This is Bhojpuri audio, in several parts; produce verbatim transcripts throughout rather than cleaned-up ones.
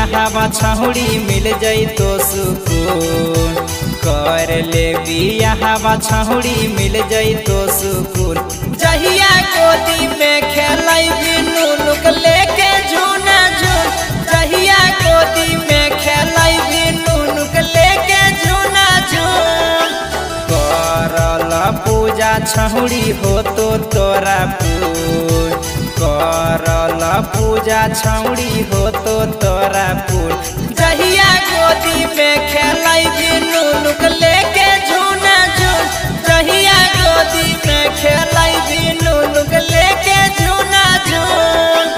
बियाहवा छौड़ी मिल जाई तो सुकून। कर ले बियाहवा छौड़ी मिल जाई तो सुकून। जहिया गोदी में खेलाई बिनु लुक लेके झूना झून। जहिया गोदी में खेलाई बिनु लुक लेके झूना झून। करल पूजा छौड़ी हो तो तोरा पून। करल पूजा छौड़ी हो तो तोरा पून। जहिया गोदी में खेलाई बिनु लुक लेके झूना झून। जहिया गोदी में खेलाई बिनु लुक लेके झूना झून।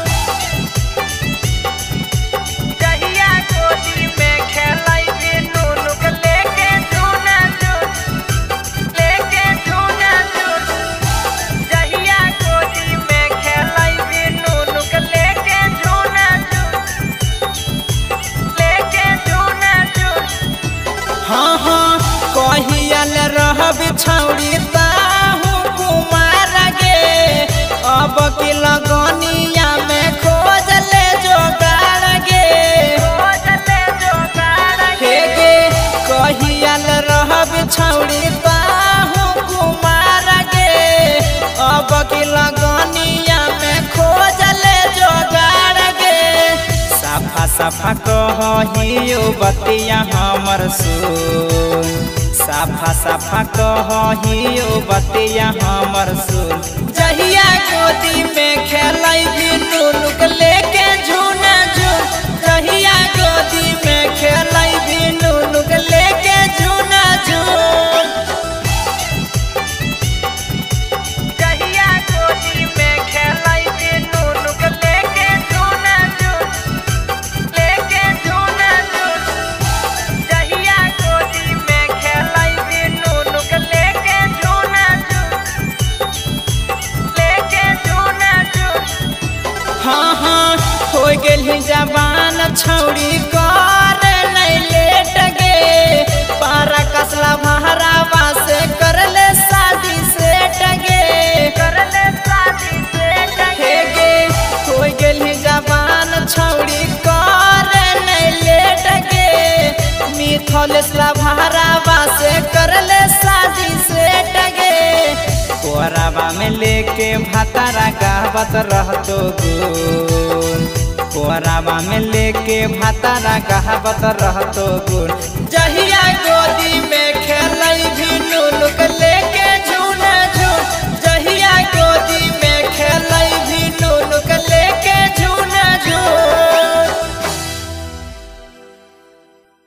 जहिया गोदी में खेलाई बिनु लुक लेके झूना झून। लेके झूना झून। जहिया गोदी में खेलाई बिनु लुक लेके झूना झून। लेके झूना झून। हाँ हाँ कहियल रहब छौड़ी ताहू कुमार गे। अब की लगनिया में खोज ले जोगाड़ गे। खोज ले जोगाड़ गे गे कहियल रहब छौड़ी ताहू कुमार गे। अब की लगनिया में खोज ले जोगाड़ गे। साफा साफा कहियो बतिया हमर सुन। साफा साफा कहियो बतिया हमर सुन। जहिया गोदी में खेलाई बिनु लुक लेके झूना झून। जहिया गोदी में खेलाई बिनु लुक लेके झूना झून। जहिया गोदी में खेलाई बिनु लुक लेके झूना झून। लेके झूना झून। जहिया गोदी में खेलाई बिनु लुक लेके झूना झून। लेके झूना झून। हाँ हाँ हो गेली जवान छौड़ी कर नहीं लेट गे। पारा कसला भहरावा से कर ले शादी सेट गे। कर ले शादी सेट गे गे हो गेली जवान छौड़ी कर नहीं लेट गे। मिथलेसला भहरावा से कर ले शादी सेट गे। कोराबा में लेके भातारा गावत रहतो गुन। कोराबा में लेके भातारा गावत रहतो गुन। जही